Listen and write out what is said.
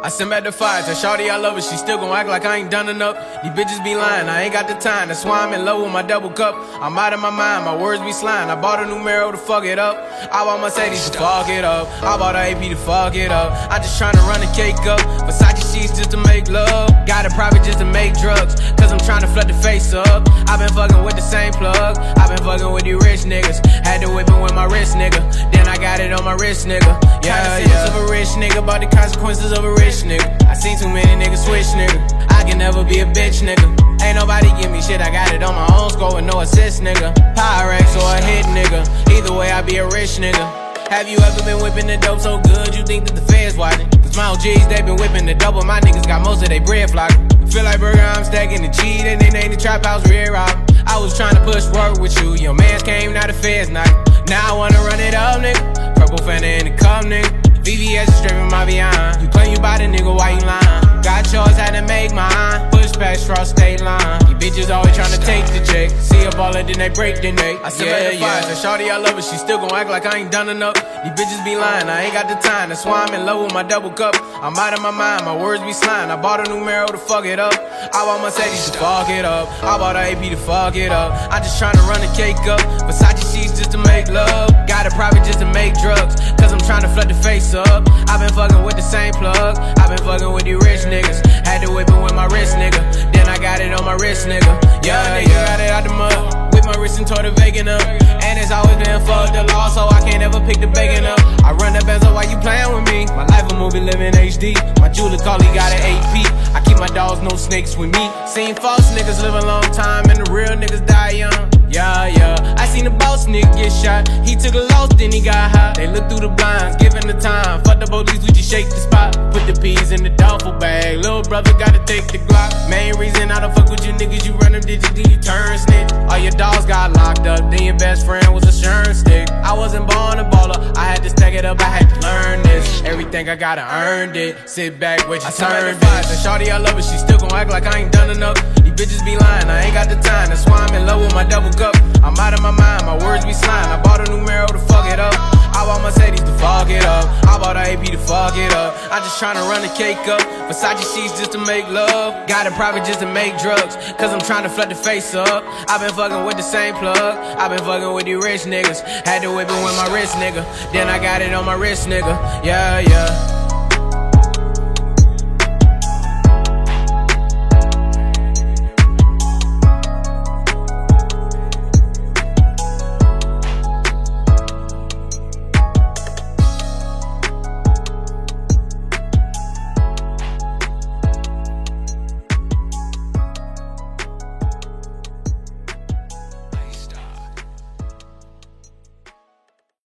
I send back the fire, tell shawty I love her, she still gon' act like I ain't done enough. These bitches be lying, I ain't got the time, that's why I'm in love with my double cup. I'm out of my mind, my words be slime. I bought a numero to fuck it up. I bought Mercedes to fuck it up. I bought a AP to fuck it up. I just tryna run the cake up. Versace sheets just to make love. Got a private just to make drugs, cause I'm tryna flood the face up. I been fucking with the same plug. I been fucking with these rich niggas. Had to whip it with my wrist, nigga. Then I got it on my wrist, nigga. Yeah. Of a rich nigga, but the consequences of a rich nigga. I seen too many niggas switch, nigga. I can never be a bitch, nigga. Ain't nobody give me shit, I got it on my own score with no assist, nigga. Pyrex or a hit, nigga. Either way, I be a rich nigga. Have you ever been whipping the dope so good you think that the feds watching? Cause my OGs, they been whipping the double. My niggas got most of they bread flocking. Feel like burger, I'm stacking the cheese, and they named the trap house rear rob. I was trying to push work with you. Your mans came, now the feds not. Now I wanna run it up, nigga. Purple Fanta in the cup, nigga. VVS is stripping my behind. You claim you buy the nigga, why you lying? Got yours, had to make mine. Push past cross state line. You bitches always tryna take the check. See a baller, then they break the neck. I said back the fire, tell shawty I love her, she still gon' act like I ain't done enough. These bitches be lying, I ain't got the time. That's why I'm in love with my double cup. I'm out of my mind, my words be slime. I bought a numero to fuck it up. I bought Mercedes to fuck it up. I bought a AP to fuck it up. I just tryna run the cake up. Versace sheets just to make love. Got a private just to make drugs, cause I'm tryna flood the face up. I been fucking with the same plug. I been fucking with these rich niggas. Had to whip it with my wrist, nigga. Then I got it on my wrist, nigga. Yeah, nigga got it out the mud. Whip my wrist and tore the bacon up. And it's always been for the law, so I can't ever pick the bacon up. I run the Benz up while you playing with me. My life a movie, living HD. My jeweler Carly got an AP. I keep my dogs, no snakes with me. Seen false niggas live a long time and the real niggas die young. Yeah. I seen the boss nigga get shot. He took a loss, then he got hot. They look through the blinds, giving the time. Fuck the police, we just shake the spot. Put the peas in the duffel bag. Little brother gotta take the Glock. Main reason I don't fuck with you niggas, you run them digits, then you turn snitch. All your dogs got locked up, then your best friend was a sherm stick. I wasn't born a baller, I had to stack it up, I had to learn this. Everything I gotta earned it. Sit back, wait your turn. Tell shawty I love her, she still gon' act like I ain't done enough. These bitches be lying, I ain't got the time. That's why I'm in love with my double cup. I'm out of my mind, my words be slime. I bought a numero to fuck it up. I bought Mercedes to fuck it up. I bought an AP to fuck it up. I just tryna run the cake up. Versace sheets just to make love. Got a private just to make drugs, cause I'm tryna flood the face up. I been fucking with the same plug. I been fucking with these rich niggas. Had to whip it with my wrist, nigga. Then I got it on my wrist, nigga. Yeah.